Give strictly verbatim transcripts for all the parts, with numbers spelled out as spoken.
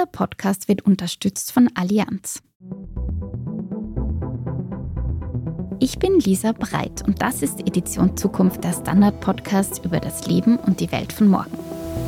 Dieser Podcast wird unterstützt von Allianz. Ich bin Lisa Breit und das ist Edition Zukunft, der Standard-Podcast über das Leben und die Welt von morgen.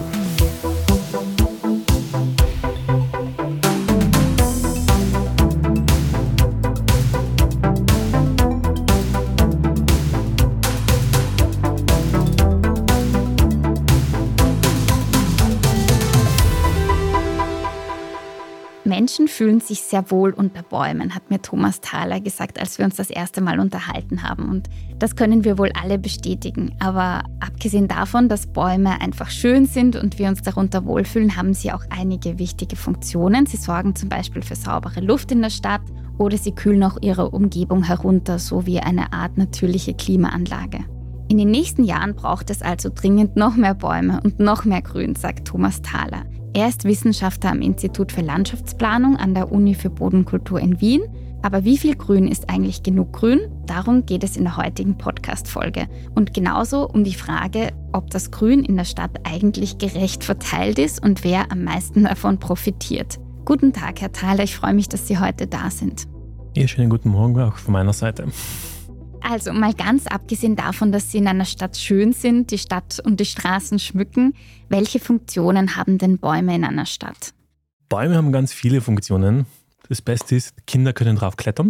Menschen fühlen sich sehr wohl unter Bäumen, hat mir Thomas Thaler gesagt, als wir uns das erste Mal unterhalten haben. Und das können wir wohl alle bestätigen. Aber abgesehen davon, dass Bäume einfach schön sind und wir uns darunter wohlfühlen, haben sie auch einige wichtige Funktionen. Sie sorgen zum Beispiel für saubere Luft in der Stadt oder sie kühlen auch ihre Umgebung herunter, so wie eine Art natürliche Klimaanlage. In den nächsten Jahren braucht es also dringend noch mehr Bäume und noch mehr Grün, sagt Thomas Thaler. Er ist Wissenschaftler am Institut für Landschaftsplanung an der Uni für Bodenkultur in Wien. Aber wie viel Grün ist eigentlich genug Grün? Darum geht es in der heutigen Podcast-Folge. Und genauso um die Frage, ob das Grün in der Stadt eigentlich gerecht verteilt ist und wer am meisten davon profitiert. Guten Tag, Herr Thaler, ich freue mich, dass Sie heute da sind. Ja, schönen guten Morgen auch von meiner Seite. Also mal ganz abgesehen davon, dass Sie in einer Stadt schön sind, die Stadt und die Straßen schmücken, welche Funktionen haben denn Bäume in einer Stadt? Bäume haben ganz viele Funktionen. Das Beste ist, Kinder können drauf klettern.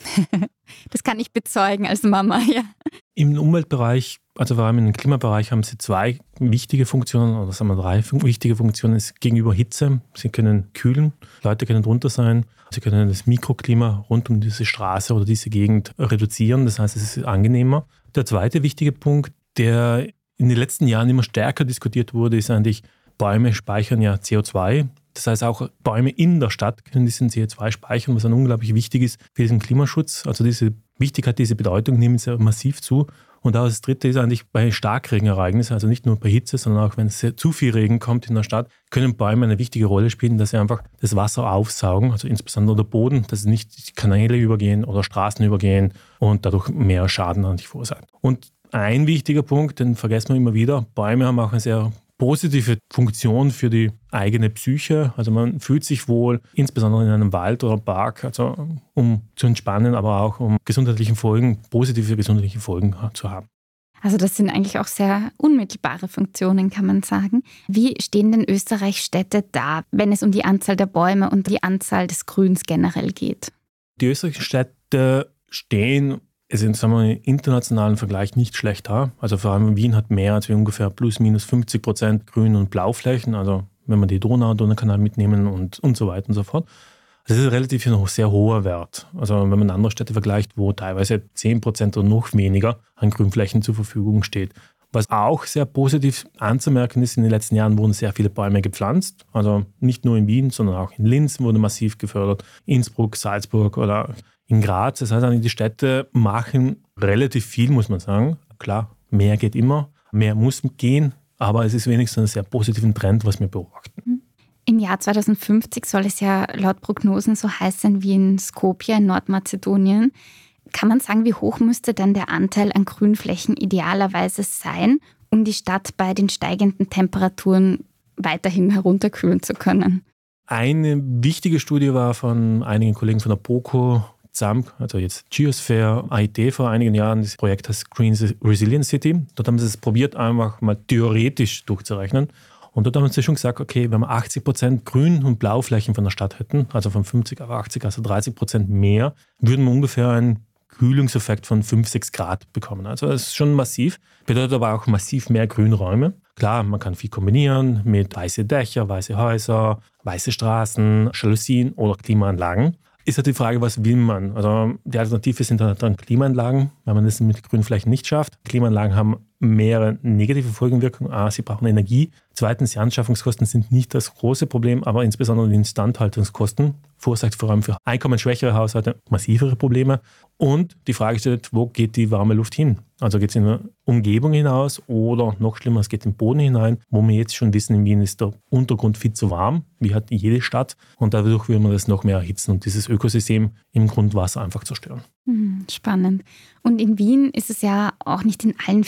Das kann ich bezeugen als Mama, ja. Im Umweltbereich, also vor allem im Klimabereich, haben sie zwei wichtige Funktionen, oder sagen wir drei wichtige Funktionen. Das ist gegenüber Hitze. Sie können kühlen, Leute können drunter sein. Sie können das Mikroklima rund um diese Straße oder diese Gegend reduzieren. Das heißt, es ist angenehmer. Der zweite wichtige Punkt, der in den letzten Jahren immer stärker diskutiert wurde, ist eigentlich, Bäume speichern ja C O zwei. Das heißt, auch Bäume in der Stadt können diesen C O zwei speichern, was dann unglaublich wichtig ist für diesen Klimaschutz. Also diese Wichtigkeit, diese Bedeutung nimmt sehr massiv zu. Und auch das Dritte ist eigentlich bei Starkregenereignissen, also nicht nur bei Hitze, sondern auch wenn es sehr, zu viel Regen kommt in der Stadt, können Bäume eine wichtige Rolle spielen, dass sie einfach das Wasser aufsaugen, also insbesondere der Boden, dass nicht die Kanäle übergehen oder Straßen übergehen und dadurch mehr Schaden an sich verursachen. Und ein wichtiger Punkt, den vergessen wir immer wieder, Bäume haben auch eine sehr positive Funktion für die eigene Psyche. Also man fühlt sich wohl, insbesondere in einem Wald oder Park, also um zu entspannen, aber auch um gesundheitliche Folgen, positive gesundheitliche Folgen zu haben. Also das sind eigentlich auch sehr unmittelbare Funktionen, kann man sagen. Wie stehen denn Österreichs Städte da, wenn es um die Anzahl der Bäume und die Anzahl des Grüns generell geht? Die österreichischen Städte stehen Es ist sagen wir, im internationalen Vergleich nicht schlecht da. Also vor allem Wien hat mehr als wir ungefähr plus minus fünfzig Prozent Grün- und Blauflächen. Also wenn man die Donau, Donaukanal mitnehmen und, und so weiter und so fort. Das ist relativ noch sehr hoher Wert. Also wenn man andere Städte vergleicht, wo teilweise zehn Prozent oder noch weniger an Grünflächen zur Verfügung steht. Was auch sehr positiv anzumerken ist, in den letzten Jahren wurden sehr viele Bäume gepflanzt. Also nicht nur in Wien, sondern auch in Linz wurde massiv gefördert. Innsbruck, Salzburg oder in Graz. Das heißt, die Städte machen relativ viel, muss man sagen. Klar, mehr geht immer, mehr muss gehen, aber es ist wenigstens ein sehr positiven Trend, was wir beobachten. Im Jahr zweitausendfünfzig soll es ja laut Prognosen so heiß sein wie in Skopje in Nordmazedonien. Kann man sagen, wie hoch müsste denn der Anteil an Grünflächen idealerweise sein, um die Stadt bei den steigenden Temperaturen weiterhin herunterkühlen zu können? Eine wichtige Studie war von einigen Kollegen von der BOKU, Z A M K, also jetzt Geosphere, I T vor einigen Jahren. Das Projekt heißt Green Resilient City. Dort haben sie es probiert, einfach mal theoretisch durchzurechnen. Und dort haben sie schon gesagt, okay, wenn wir achtzig Prozent Grün- und Blauflächen von der Stadt hätten, also von fünfzig auf achtzig, also dreißig Prozent mehr, würden wir ungefähr einen Kühlungseffekt von fünf, sechs Grad bekommen. Also das ist schon massiv. Bedeutet aber auch massiv mehr Grünräume. Klar, man kann viel kombinieren mit weiße Dächer, weiße Häuser, weiße Straßen, Jalousien oder Klimaanlagen. Ist halt die Frage, was will man? Also die Alternative sind dann Klimaanlagen, weil man das mit Grünflächen nicht schafft. Klimaanlagen haben mehrere negative Folgenwirkungen. A, sie brauchen Energie. Zweitens, die Anschaffungskosten sind nicht das große Problem, aber insbesondere die Instandhaltungskosten verursacht vor allem für einkommensschwächere Haushalte massivere Probleme. Und die Frage stellt, wo geht die warme Luft hin? Also geht es in eine Umgebung hinaus oder noch schlimmer, es geht in den Boden hinein, wo wir jetzt schon wissen, in Wien ist der Untergrund viel zu warm, wie hat jede Stadt. Und dadurch will man das noch mehr erhitzen und dieses Ökosystem im Grundwasser einfach zerstören. Spannend. Und in Wien ist es ja auch nicht in allen Vierteln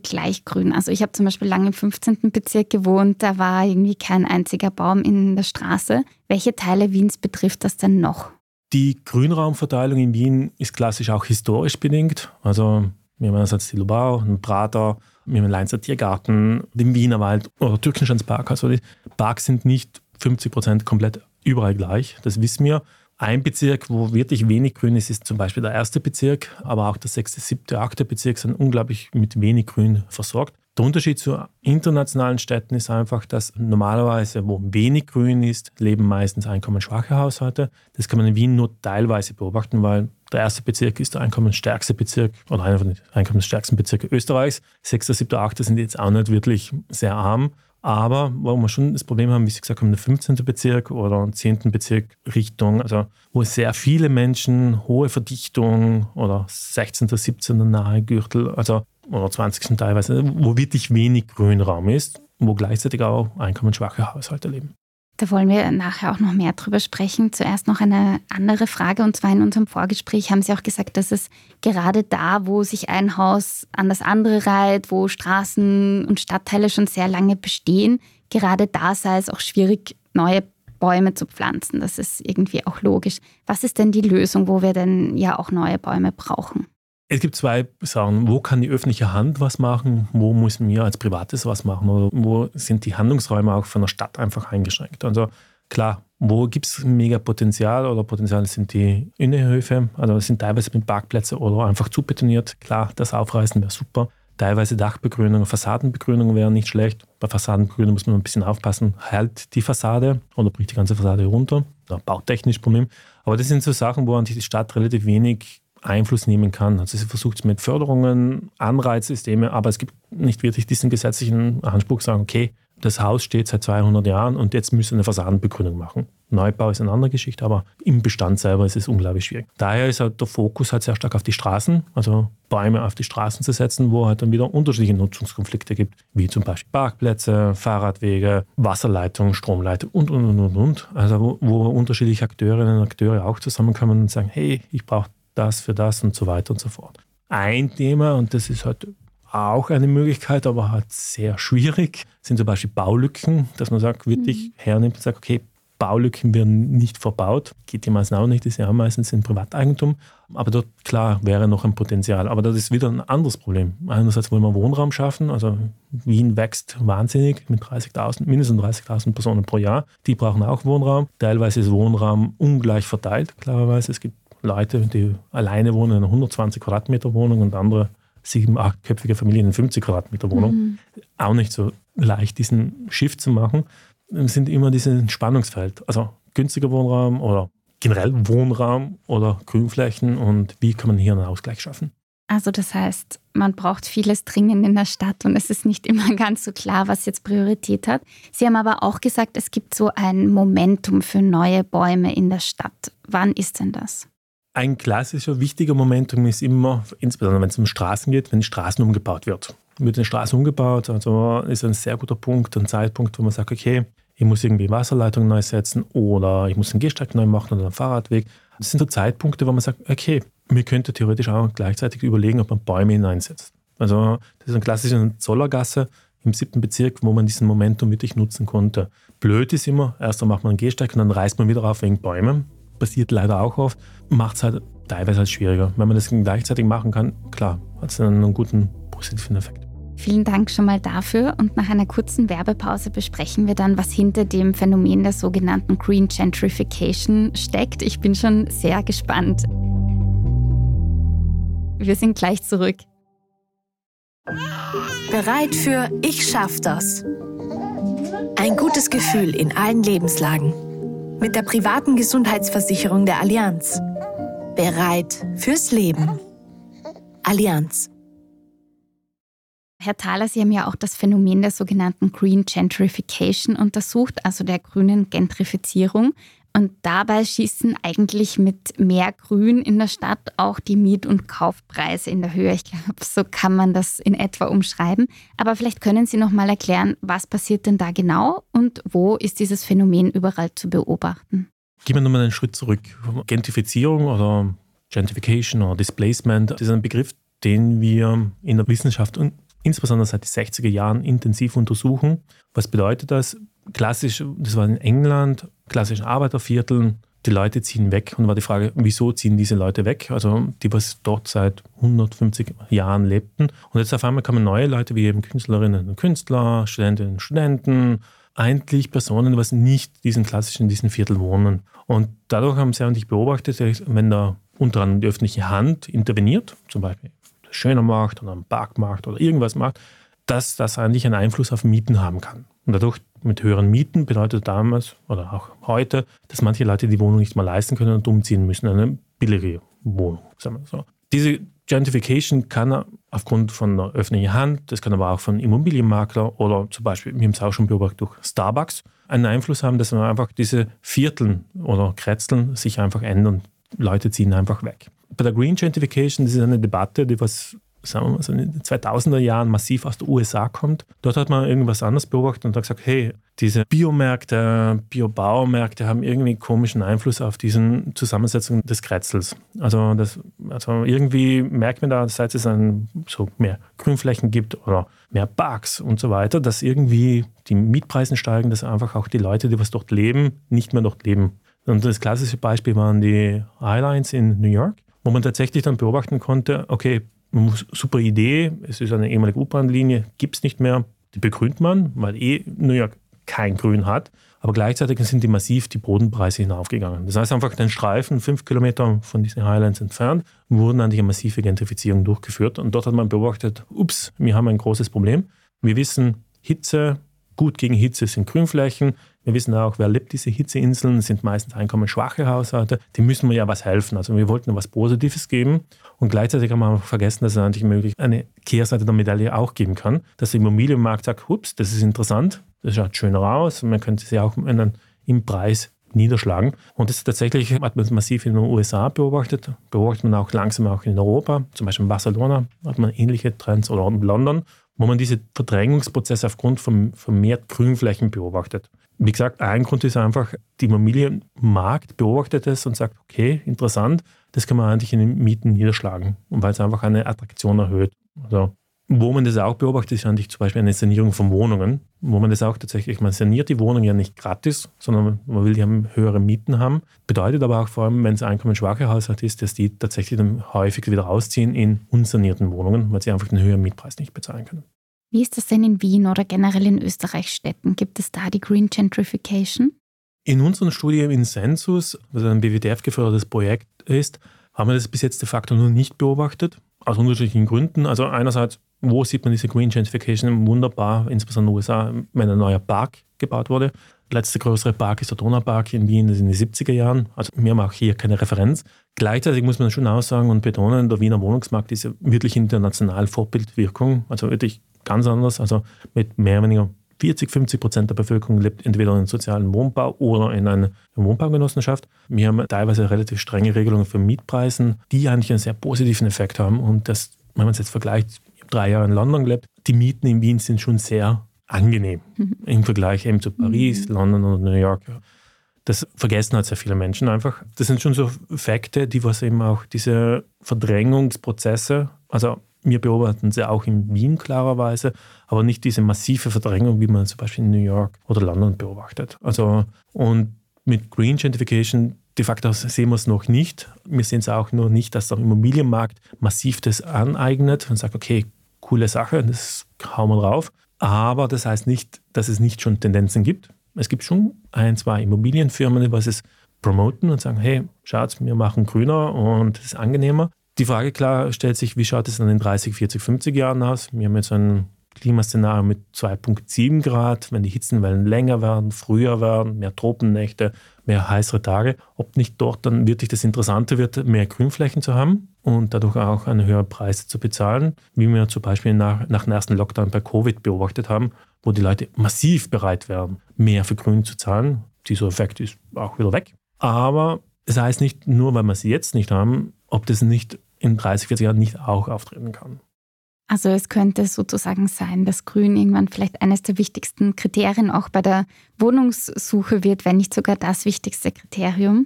gleich grün? Also ich habe zum Beispiel lange im fünfzehnten Bezirk gewohnt, da war irgendwie kein einziger Baum in der Straße. Welche Teile Wiens betrifft das denn noch? Die Grünraumverteilung in Wien ist klassisch auch historisch bedingt. Also wir haben einerseits die Lubau, den Prater, wir haben den Leinzer Tiergarten, den Wienerwald oder Türkenschanzpark. Also die Parks sind nicht fünfzig Prozent komplett überall gleich, das wissen wir. Ein Bezirk, wo wirklich wenig Grün ist, ist zum Beispiel der erste Bezirk, aber auch der sechste, siebte, achte Bezirk sind unglaublich mit wenig Grün versorgt. Der Unterschied zu internationalen Städten ist einfach, dass normalerweise, wo wenig Grün ist, leben meistens einkommensschwache Haushalte. Das kann man in Wien nur teilweise beobachten, weil der erste Bezirk ist der einkommensstärkste Bezirk oder einer von den einkommensstärksten Bezirke Österreichs. Sechster, siebter, achter sind jetzt auch nicht wirklich sehr arm. Aber wo wir schon das Problem haben, wie Sie gesagt haben, der fünfzehnte Bezirk oder zehnten Bezirk Richtung, also wo sehr viele Menschen, hohe Verdichtung oder sechzehnten, siebzehnten nahe Gürtel, also oder zwanzigsten teilweise, wo wirklich wenig Grünraum ist, wo gleichzeitig auch einkommensschwache Haushalte leben. Da wollen wir nachher auch noch mehr drüber sprechen. Zuerst noch eine andere Frage, und zwar in unserem Vorgespräch haben Sie auch gesagt, dass es gerade da, wo sich ein Haus an das andere reiht, wo Straßen und Stadtteile schon sehr lange bestehen, gerade da sei es auch schwierig, neue Bäume zu pflanzen. Das ist irgendwie auch logisch. Was ist denn die Lösung, wo wir denn ja auch neue Bäume brauchen? Es gibt zwei Sachen. Wo kann die öffentliche Hand was machen? Wo müssen wir als Privates was machen? Oder wo sind die Handlungsräume auch von der Stadt einfach eingeschränkt? Also klar, wo gibt es mega Potenzial oder Potenzial sind die Innenhöfe. Also es sind teilweise mit Parkplätze oder einfach zubetoniert. Klar, das Aufreißen wäre super. Teilweise Dachbegrünung, Fassadenbegrünung wäre nicht schlecht. Bei Fassadenbegrünung muss man ein bisschen aufpassen. Hält die Fassade oder bricht die ganze Fassade runter? Ja, bautechnisch Problem. Aber das sind so Sachen, wo an die Stadt relativ wenig Einfluss nehmen kann. Also sie versucht es mit Förderungen, Anreizsysteme, aber es gibt nicht wirklich diesen gesetzlichen Anspruch, sagen, okay, das Haus steht seit zweihundert Jahren und jetzt müssen wir eine Fassadenbegrünung machen. Neubau ist eine andere Geschichte, aber im Bestand selber ist es unglaublich schwierig. Daher ist halt der Fokus halt sehr stark auf die Straßen, also Bäume auf die Straßen zu setzen, wo halt dann wieder unterschiedliche Nutzungskonflikte gibt, wie zum Beispiel Parkplätze, Fahrradwege, Wasserleitungen, Stromleitungen und, und, und, und, und. Also wo, wo unterschiedliche Akteurinnen und Akteure auch zusammenkommen und sagen, hey, ich brauche das für das und so weiter und so fort. Ein Thema, und das ist halt auch eine Möglichkeit, aber halt sehr schwierig, sind zum Beispiel Baulücken, dass man sagt, wirklich hernimmt und sagt, okay, Baulücken werden nicht verbaut, geht die meistens auch nicht, die sind ja meistens in Privateigentum, aber dort, klar, wäre noch ein Potenzial. Aber das ist wieder ein anderes Problem. Einerseits wollen wir Wohnraum schaffen, also Wien wächst wahnsinnig mit dreißigtausend, mindestens dreißigtausend Personen pro Jahr, die brauchen auch Wohnraum. Teilweise ist Wohnraum ungleich verteilt, klarerweise. Es gibt Leute, die alleine wohnen in einer hundertzwanzig Quadratmeter Wohnung und andere sieben-, achtköpfige Familien in fünfzig Quadratmeter Wohnung. Mhm. Auch nicht so leicht, diesen Shift zu machen. Es sind immer dieses Spannungsfeld. Also günstiger Wohnraum oder generell Wohnraum oder Grünflächen und wie kann man hier einen Ausgleich schaffen? Also das heißt, man braucht vieles dringend in der Stadt und es ist nicht immer ganz so klar, was jetzt Priorität hat. Sie haben aber auch gesagt, es gibt so ein Momentum für neue Bäume in der Stadt. Wann ist denn das? Ein klassischer, wichtiger Momentum ist immer, insbesondere wenn es um Straßen geht, wenn die Straßen umgebaut wird. Wird eine Straße umgebaut, also ist ein sehr guter Punkt, ein Zeitpunkt, wo man sagt, okay, ich muss irgendwie Wasserleitungen neu setzen oder ich muss einen Gehsteig neu machen oder einen Fahrradweg. Das sind so Zeitpunkte, wo man sagt, okay, mir könnte theoretisch auch gleichzeitig überlegen, ob man Bäume hineinsetzt. Also das ist ein klassischer Zollergasse im siebten Bezirk, wo man diesen Momentum wirklich nutzen konnte. Blöd ist immer, erst macht man einen Gehsteig und dann reißt man wieder auf wegen Bäumen. Passiert leider auch oft, macht es halt teilweise halt schwieriger. Wenn man das gleichzeitig machen kann, klar, hat es einen guten positiven Effekt. Vielen Dank schon mal dafür und nach einer kurzen Werbepause besprechen wir dann, was hinter dem Phänomen der sogenannten Green Gentrification steckt. Ich bin schon sehr gespannt. Wir sind gleich zurück. Bereit für Ich schaff das. Ein gutes Gefühl in allen Lebenslagen. Mit der privaten Gesundheitsversicherung der Allianz. Bereit fürs Leben. Allianz. Herr Thaler, Sie haben ja auch das Phänomen der sogenannten Green Gentrification untersucht, also der grünen Gentrifizierung. Und dabei schießen eigentlich mit mehr Grün in der Stadt auch die Miet- und Kaufpreise in der Höhe. Ich glaube, so kann man das in etwa umschreiben. Aber vielleicht können Sie noch mal erklären, was passiert denn da genau und wo ist dieses Phänomen überall zu beobachten? Gehen wir nochmal einen Schritt zurück. Gentrifizierung oder Gentrification oder Displacement, das ist ein Begriff, den wir in der Wissenschaft und insbesondere seit den sechziger Jahren intensiv untersuchen. Was bedeutet das? Klassisch, das war in England, klassischen Arbeitervierteln, die Leute ziehen weg. Und war die Frage, wieso ziehen diese Leute weg? Also die, was dort seit hundertfünfzig Jahren lebten. Und jetzt auf einmal kommen neue Leute, wie eben Künstlerinnen und Künstler, Studentinnen und Studenten, eigentlich Personen, die nicht diesen klassischen, diesen Viertel wohnen. Und dadurch haben sie eigentlich beobachtet, wenn da unter anderem die öffentliche Hand interveniert, zum Beispiel das schöner macht oder einen Park macht oder irgendwas macht, dass das eigentlich einen Einfluss auf Mieten haben kann. Und dadurch mit höheren Mieten bedeutet damals oder auch heute, dass manche Leute die Wohnung nicht mehr leisten können und umziehen müssen in eine billige Wohnung. Sagen wir so. Diese Gentrification kann aufgrund von der öffentlichen Hand, das kann aber auch von Immobilienmakler oder zum Beispiel, wir haben es auch schon beobachtet, durch Starbucks, einen Einfluss haben, dass man einfach diese Vierteln oder Kretzeln sich einfach ändern. Leute ziehen einfach weg. Bei der Green Gentrification, das ist eine Debatte, die was sagen wir mal, so in den zweitausender Jahren massiv aus den U S A kommt. Dort hat man irgendwas anderes beobachtet und hat gesagt, hey, diese Biomärkte, Biobaumärkte haben irgendwie einen komischen Einfluss auf diese Zusammensetzung des Kretzels. Also, das, also irgendwie merkt man da, seit es ein, so mehr Grünflächen gibt oder mehr Parks und so weiter, dass irgendwie die Mietpreise steigen, dass einfach auch die Leute, die was dort leben, nicht mehr dort leben. Und das klassische Beispiel waren die Highlines in New York, wo man tatsächlich dann beobachten konnte, okay, super Idee, es ist eine ehemalige U-Bahn-Linie, gibt es nicht mehr, die begrünt man, weil eh New York kein Grün hat, aber gleichzeitig sind die massiv die Bodenpreise hinaufgegangen. Das heißt einfach, den Streifen fünf Kilometer von diesen Highlands entfernt, wurden eigentlich eine massive Gentrifizierung durchgeführt und dort hat man beobachtet, ups, wir haben ein großes Problem. Wir wissen, Hitze, gut gegen Hitze sind Grünflächen. Wir wissen auch, wer lebt diese Hitzeinseln, das sind meistens einkommensschwache Haushalte. Die müssen wir ja was helfen. Also wir wollten was Positives geben und gleichzeitig haben wir vergessen, dass es eigentlich möglich eine Kehrseite der Medaille auch geben kann. Dass der Immobilienmarkt sagt, ups, das ist interessant, das schaut schöner aus und man könnte sie auch im Preis niederschlagen. Und das ist tatsächlich, hat man massiv in den U S A beobachtet, beobachtet man auch langsam auch in Europa, zum Beispiel in Barcelona hat man ähnliche Trends oder in London, wo man diese Verdrängungsprozesse aufgrund von vermehrt Grünflächen beobachtet. Wie gesagt, ein Grund ist einfach, der Immobilienmarkt beobachtet es und sagt, okay, interessant, das kann man eigentlich in den Mieten niederschlagen, weil es einfach eine Attraktion erhöht. Also, wo man das auch beobachtet, ist eigentlich zum Beispiel eine Sanierung von Wohnungen, wo man das auch tatsächlich, man saniert die Wohnung ja nicht gratis, sondern man will ja höhere Mieten haben. Bedeutet aber auch vor allem, wenn es ein einkommensschwache Haushalt ist, dass die tatsächlich dann häufig wieder rausziehen in unsanierten Wohnungen, weil sie einfach den höheren Mietpreis nicht bezahlen können. Wie ist das denn in Wien oder generell in Österreichstädten? Gibt es da die Green Gentrification? In unseren Studien in Census, was ein B W D F-gefördertes Projekt ist, haben wir das bis jetzt de facto noch nicht beobachtet, aus unterschiedlichen Gründen. Also einerseits, wo sieht man diese Green Gentrification wunderbar, insbesondere in den U S A, wenn ein neuer Park gebaut wurde. Der letzte größere Park ist der Donaupark in Wien, das ist in den siebziger Jahren. Also wir haben auch hier keine Referenz. Gleichzeitig muss man schon aussagen und betonen, der Wiener Wohnungsmarkt ist ja wirklich international Vorbildwirkung, also wirklich ganz anders. Also mit mehr oder weniger vierzig, fünfzig Prozent der Bevölkerung lebt entweder in einem sozialen Wohnbau oder in einer Wohnbaugenossenschaft. Wir haben teilweise relativ strenge Regelungen für Mietpreisen, die eigentlich einen sehr positiven Effekt haben. Und das, wenn man es jetzt vergleicht, ich habe drei Jahre in London gelebt, die Mieten in Wien sind schon sehr angenehm mhm. im Vergleich eben zu Paris, mhm. London oder New York. Das vergessen halt sehr viele Menschen einfach. Das sind schon so Fakte, die was eben auch diese Verdrängungsprozesse, also wir beobachten sie auch in Wien klarerweise, aber nicht diese massive Verdrängung, wie man zum Beispiel in New York oder London beobachtet. Also, und mit Green Gentrification de facto sehen wir es noch nicht. Wir sehen es auch noch nicht, dass der Immobilienmarkt massiv das aneignet und sagt, okay, coole Sache, das hauen wir drauf. Aber das heißt nicht, dass es nicht schon Tendenzen gibt. Es gibt schon ein, zwei Immobilienfirmen, die was es promoten und sagen, hey, schaut, wir machen grüner und es ist angenehmer. Die Frage klar stellt sich, wie schaut es dann in dreißig, vierzig, fünfzig Jahren aus? Wir haben jetzt ein Klimaszenario mit zwei Komma sieben Grad, wenn die Hitzenwellen länger werden, früher werden, mehr Tropennächte, mehr heißere Tage. Ob nicht dort dann wirklich das Interessante wird, mehr Grünflächen zu haben und dadurch auch eine höhere Preise zu bezahlen, wie wir zum Beispiel nach, nach dem ersten Lockdown bei Covid beobachtet haben, wo die Leute massiv bereit wären, mehr für Grün zu zahlen. Dieser Effekt ist auch wieder weg. Aber es heißt nicht, nur weil wir sie jetzt nicht haben, ob das nicht in dreißig, vierzig Jahren nicht auch auftreten kann. Also es könnte sozusagen sein, dass Grün irgendwann vielleicht eines der wichtigsten Kriterien auch bei der Wohnungssuche wird, wenn nicht sogar das wichtigste Kriterium.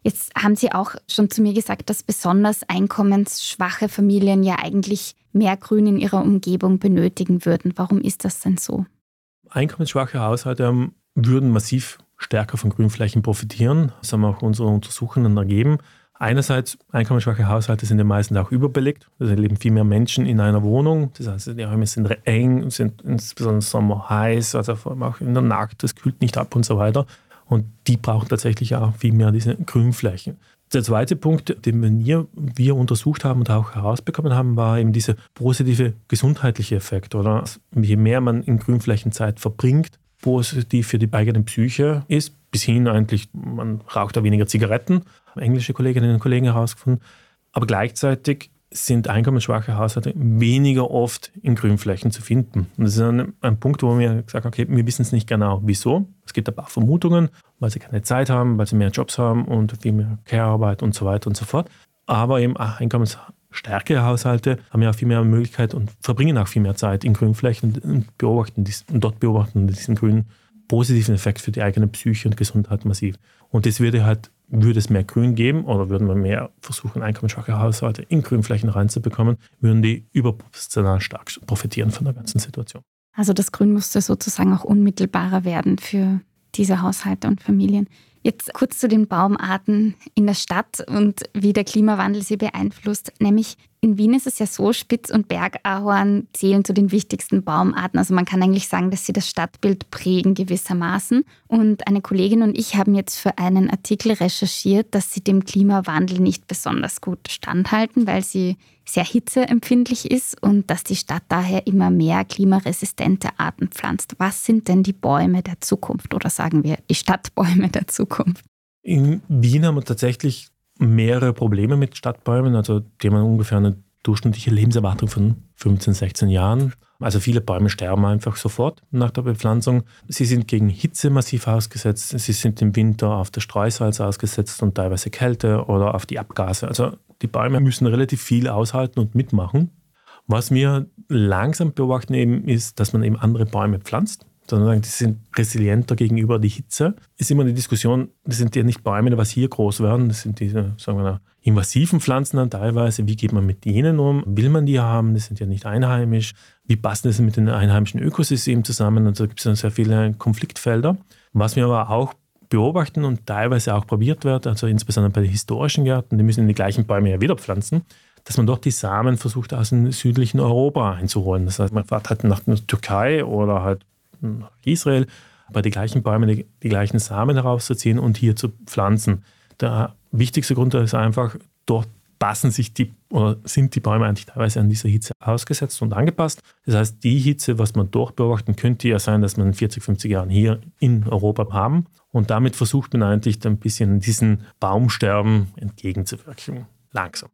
Jetzt haben Sie auch schon zu mir gesagt, dass besonders einkommensschwache Familien ja eigentlich mehr Grün in ihrer Umgebung benötigen würden. Warum ist das denn so? Einkommensschwache Haushalte würden massiv stärker von Grünflächen profitieren. Das haben auch unsere Untersuchungen ergeben. Einerseits, einkommensschwache Haushalte sind ja meistens auch überbelegt. Also leben viel mehr Menschen in einer Wohnung. Das heißt, die Räume sind eng, sind insbesondere im Sommer heiß, also vor allem auch in der Nacht, das kühlt nicht ab und so weiter. Und die brauchen tatsächlich auch viel mehr diese Grünflächen. Der zweite Punkt, den wir, wir untersucht haben und auch herausbekommen haben, war eben dieser positive gesundheitliche Effekt. Oder? Je mehr man in Grünflächen Zeit verbringt, positiv für die eigene Psyche ist, bis hin eigentlich, man raucht da weniger Zigaretten, haben englische Kolleginnen und Kollegen herausgefunden, aber gleichzeitig sind einkommensschwache Haushalte weniger oft in Grünflächen zu finden. Und das ist ein, ein Punkt, wo wir gesagt haben, okay, wir wissen es nicht genau, wieso. Es gibt ein paar Vermutungen, weil sie keine Zeit haben, weil sie mehr Jobs haben und viel mehr Care-Arbeit und so weiter und so fort. Aber eben einkommensstärkere Haushalte haben ja viel mehr Möglichkeit und verbringen auch viel mehr Zeit in Grünflächen und beobachten dies, und dort beobachten diesen grünen positiven Effekt für die eigene Psyche und Gesundheit massiv. Und das würde halt, würde es mehr Grün geben oder würden wir mehr versuchen, einkommensschwache Haushalte in Grünflächen reinzubekommen, würden die überproportional stark profitieren von der ganzen Situation. Also das Grün musste sozusagen auch unmittelbarer werden für diese Haushalte und Familien. Jetzt kurz zu den Baumarten in der Stadt und wie der Klimawandel sie beeinflusst. Nämlich in Wien ist es ja so, Spitz- und Bergahorn zählen zu den wichtigsten Baumarten. Also man kann eigentlich sagen, dass sie das Stadtbild prägen gewissermaßen. Und eine Kollegin und ich haben jetzt für einen Artikel recherchiert, dass sie dem Klimawandel nicht besonders gut standhalten, weil sie sehr hitzeempfindlich ist und dass die Stadt daher immer mehr klimaresistente Arten pflanzt. Was sind denn die Bäume der Zukunft oder sagen wir die Stadtbäume der Zukunft? In Wien haben wir tatsächlich mehrere Probleme mit Stadtbäumen. Also die haben ungefähr eine durchschnittliche Lebenserwartung von fünfzehn, sechzehn Jahren. Also viele Bäume sterben einfach sofort nach der Bepflanzung. Sie sind gegen Hitze massiv ausgesetzt. Sie sind im Winter auf das Streusalz ausgesetzt und teilweise Kälte oder auf die Abgase. Also die Bäume müssen relativ viel aushalten und mitmachen. Was wir langsam beobachten eben ist, dass man eben andere Bäume pflanzt. Sondern die sind resilienter gegenüber die Hitze. Ist immer eine Diskussion, das sind ja nicht Bäume, die was hier groß werden, das sind diese, sagen wir, invasiven Pflanzen dann teilweise. Wie geht man mit denen um? Will man die haben? Das sind ja nicht einheimisch. Wie passt das mit den einheimischen Ökosystemen zusammen? Und da gibt es dann sehr viele Konfliktfelder. Was wir aber auch beobachten und teilweise auch probiert wird, also insbesondere bei den historischen Gärten, die müssen in die gleichen Bäume ja wieder pflanzen, dass man dort die Samen versucht aus dem südlichen Europa einzuholen. Das heißt, man fährt halt nach der Türkei oder halt nach Israel, bei den gleichen Bäumen die, die gleichen Samen herauszuziehen und hier zu pflanzen. Der wichtigste Grund ist einfach, dort passen sich die oder sind die Bäume eigentlich teilweise an dieser Hitze ausgesetzt und angepasst. Das heißt, die Hitze, was man dort beobachten, könnte ja sein, dass man in vierzig, fünfzig Jahren hier in Europa haben. Und damit versucht man eigentlich ein bisschen diesen Baumsterben entgegenzuwirken. Langsam.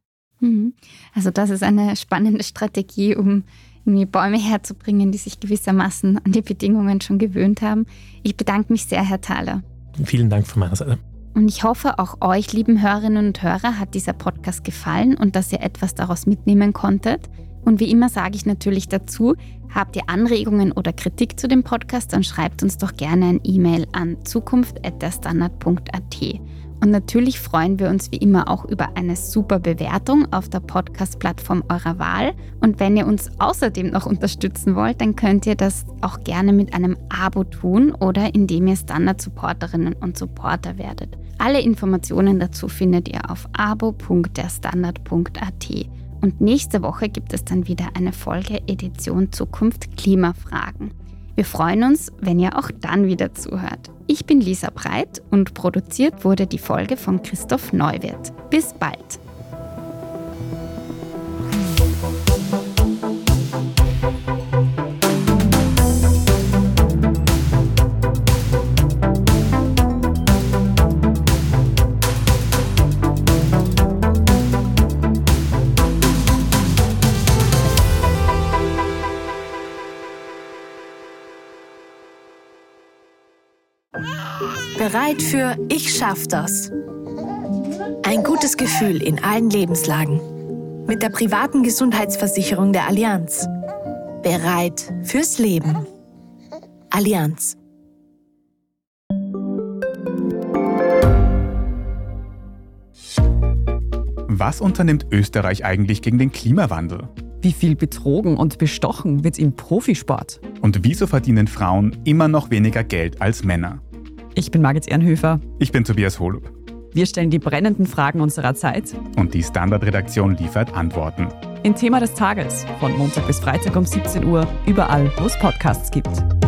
Also das ist eine spannende Strategie, um irgendwie Bäume herzubringen, die sich gewissermaßen an die Bedingungen schon gewöhnt haben. Ich bedanke mich sehr, Herr Thaler. Vielen Dank von meiner Seite. Und ich hoffe, auch euch, lieben Hörerinnen und Hörer, hat dieser Podcast gefallen und dass ihr etwas daraus mitnehmen konntet. Und wie immer sage ich natürlich dazu, habt ihr Anregungen oder Kritik zu dem Podcast, dann schreibt uns doch gerne ein E-Mail an zukunft at derstandard punkt a t. Und natürlich freuen wir uns wie immer auch über eine super Bewertung auf der Podcast-Plattform eurer Wahl. Und wenn ihr uns außerdem noch unterstützen wollt, dann könnt ihr das auch gerne mit einem Abo tun oder indem ihr Standard-Supporterinnen und Supporter werdet. Alle Informationen dazu findet ihr auf abo punkt derstandard punkt a t. Und nächste Woche gibt es dann wieder eine Folge Edition Zukunft Klimafragen. Wir freuen uns, wenn ihr auch dann wieder zuhört. Ich bin Lisa Breit und produziert wurde die Folge von Christoph Neuwirth. Bis bald! Bereit für Ich schaff das. Ein gutes Gefühl in allen Lebenslagen. Mit der privaten Gesundheitsversicherung der Allianz. Bereit fürs Leben. Allianz. Was unternimmt Österreich eigentlich gegen den Klimawandel? Wie viel betrogen und bestochen wird im Profisport? Und wieso verdienen Frauen immer noch weniger Geld als Männer? Ich bin Margit Ehrenhöfer. Ich bin Tobias Holub. Wir stellen die brennenden Fragen unserer Zeit. Und die Standardredaktion liefert Antworten. In Thema des Tages, von Montag bis Freitag um siebzehn Uhr, überall, wo es Podcasts gibt.